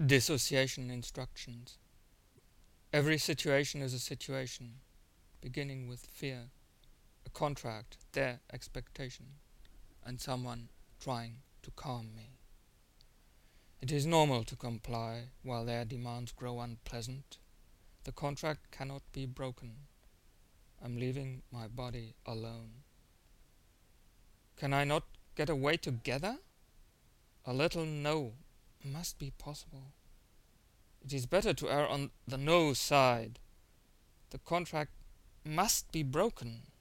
dissociation instructions. Every situation is a situation, beginning with fear, a contract, their expectation, and someone trying to calm me. It is normal to comply while their demands grow unpleasant. The contract cannot be broken. I'm leaving my body alone. Can I not get away together? A little no must be possible. It is better to err on the no side. The contract must be broken.